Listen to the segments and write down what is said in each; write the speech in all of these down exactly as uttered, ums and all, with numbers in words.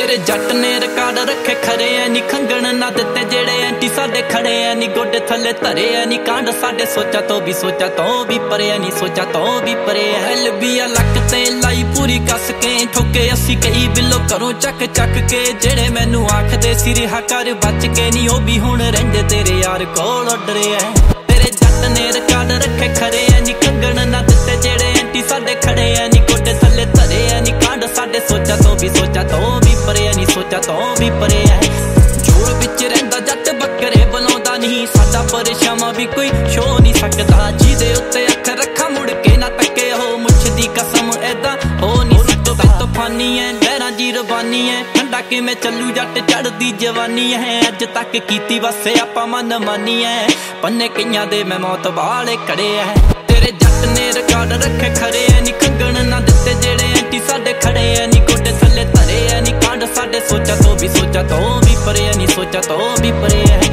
तेरे जट ने रिकार्ड रखे खरे है नी खंगण ना दिते जेड़े एंटी साडे खड़े है नी गोडे थले धरे है नी कांड साडे सोचा तो भी सोचा तो भी परे है नी सोचा तो भी परे है लबिया लक ते लाई पूरी कस के ठोके असी कई बिलो करो चक चक के जेड़े मैनू आखदे सी रिहा कर बच के नी ओ भी हुण रहिंदे तेरे यार कोल डरे है तेरे जट ने रिकार्ड रखे खरे है नी खंगण ना दिते जेड़े एंटी साडे खड़े है नी गोडे थले धरे है नी कांड साडे सोचा तो भी सोचा तो भी परे है नी सोचा तो भी परे है जोड़ विच रहिंदा जट बकरे बनाउंदा नहीं साडा परेशान भी कोई शो नहीं सकदा जिहदे उत्ते अख रखा मुड़ के ना तके हो मुछ दी कसम ऐदा हो नहीं सकदा तूफानी है लहरां जी रवानी है ठंडा किवें चलू जट चढ़दी जवानी है अज तक कीती बस आपां मन मानी है पन्ने कईयां दे मैं मौत वाले खड़े है तेरे जट ने रिकार्ड रखे खरे है नी खंगण ना दिते जेड़े एंटी साडे खड़े है नी गोडे थले धरे है नी कांड साडे सोचा तो भी सोचा तो भी परे है नी सोचा तो भी परे है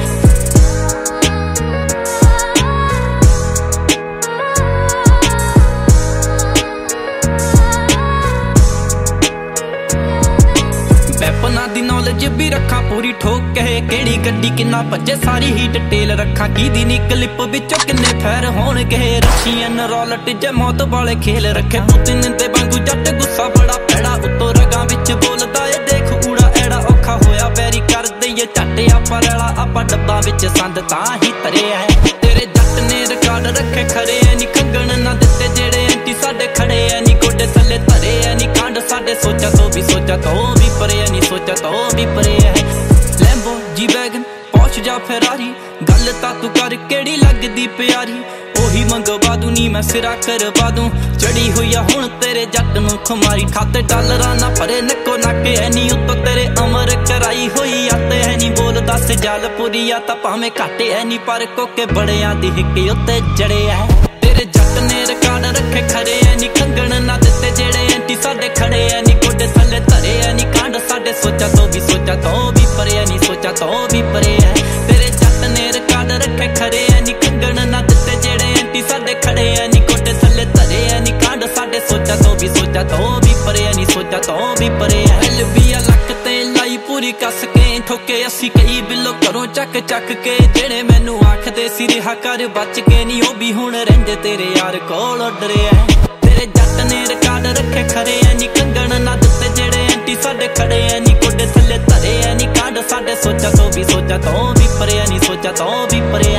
वेपना दी नॉलेज भी रखा पूरी ठोक कहे केड़ी गड्डी किन्ना भज्जे सारी ही डिटेल रखा की दी नी क्लिप विचों किन्ने फैर होणगे रशियन रॉलट जे मौत वाले खेल रखे पुतिन दे वांगू जट गुस्सा बड़ा पैड़ा उत्तों रगां विच बोलदा ए देख ऊड़ा एड़ा औखा होया बैरी कर दईए झट आपा रैला आपा डब्बा विच संद तां ही तरे है तेरे जट ने रिकार्ड रखे खरे है नी खंगण ना दिते जेड़े एंटी साडे खड़े है नी गोडे थले धरे है नी कांड साडे सोचा तो भी सोचा तो भी परे है नी सोचा तो भी परे है लैम्बो जी वैगन पौश जा फेरारी गल तां तू कर केड़ी लगदी प्यारी ओही मंगवा दूं नी मैं सिरा करवा दूं चढ़ी हुई आ हुण तेरे जट नूं खुमारी खाते डॉलरां ना भरे नक्को नक है नी उत्तों तेरे अमर कराई हुई आते है नी बोल दस जाल पूरी आ तां भावें घट है नी पर कोके बड़ियां दी हिक उत्ते जड़े है तेरे जट ने रिकार्ड रखे खरे है नी खंगण ना दिते जेड़े एंटी साडे खड़े है नी गोडे थले धरे है नी कांड साडे सोचा तो भी सोचा तो भी परे है नी सोचा तो भी परे है तेरे जट ने रिकार्ड रखे खरे है नी खंगण ना दिते जेड़े एंटी साडे खड़े है नी गोडे थले धरे है नी कांड साडे सोचा तो भी सोचा तो भी परे है नी सोचा तो भी परे है लबिया लक ते लाई पूरी कस के ठोके असी कई बिलो करो चक चक के जेड़े मैनू आखदे सी रिहा कर बच के नी ओ भी हुण रहिंदे तेरे यार कोल डरे है तेरे जट ने रिकार्ड रखे खरे है नी खंगण ना दिते जेड़े एंटी साडे खड़े है नी गोडे थले धरे है नी कांड साडे सोचा तो भी सोचा तो भी परे है नी सोचा तो भी परे